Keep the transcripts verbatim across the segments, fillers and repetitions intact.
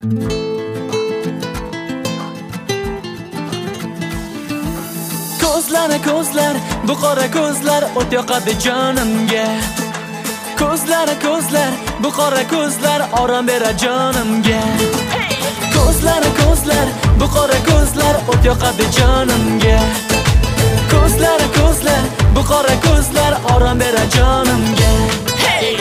Ko'zlar, ko'zlar, bu qora ko'zlar o't yoqadi jonimga. Ko'zlar, ko'zlar, bu qora ko'zlar orom berar jonimga. Ko'zlar, ko'zlar, bu qora ko'zlar o't yoqadi jonimga. Ko'zlar, ko'zlar, bu qora ko'zlar orom berar jonimga. Hey!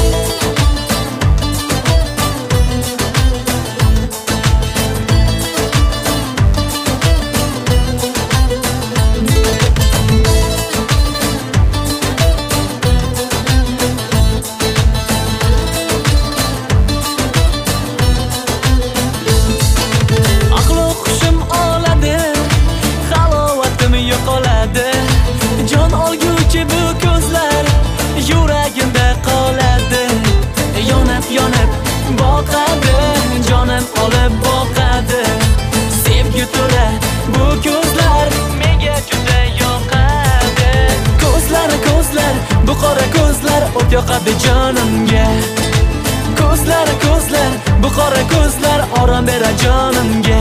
Jon olguvchi bu ko'zlar yuragimda qoladi. Yonib yonib boqadi, jonim olib boqadi. Sevgi to'la bu ko'zlar menga juda yoqadi. Ko'zlar, ko'zlar, bu qora ko'zlar o't yoqadi jonimga. Ko'zlar, ko'zlar, bu qora ko'zlar orom berar jonimga.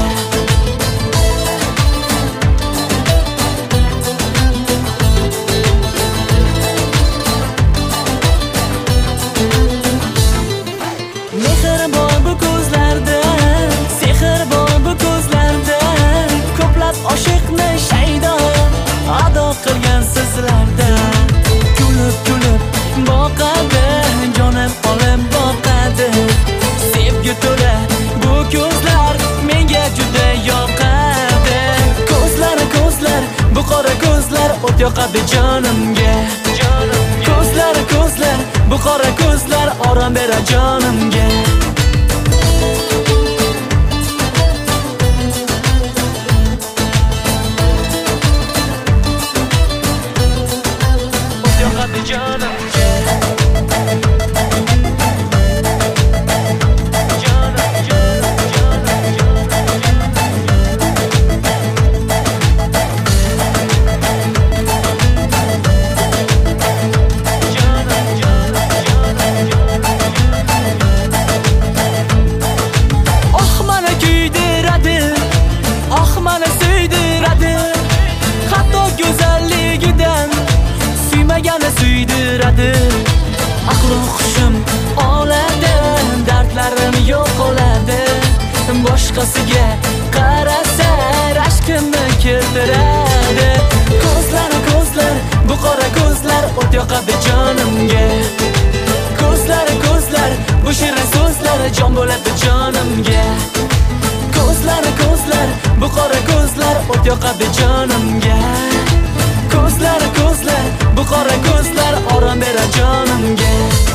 Oshiqni shaydo ado qilgan sizlarda kulib kulib boqadi, jonim olib boqadi. Sevgi to'la bu ko'zlar menga juda yoqadi. Ko'zlar, ko'zlar, bu qora ko'zlar o't yoqadi jonimga. Ko'zlar, ko'zlar, bu qora ko'zlar orom berar jonimga. Suydiradi, aql hushim oladi, dardlarim yo'qoladi. Boshqasiga qarasa rashkimni keltiradi. Ko'zlar, ko'zlar, bu qora ko'zlar o't yoqadi jonimga. Ko'zlar, ko'zlar, bu shirin so'zlar jon bo'ladi jonimga. Ko'zlar, ko'zlar, bu qora ko'zlar o't yoqadi jonimga. Ko'zlar, ko'zlar, bu qora ko'zlar orom berar jonimga.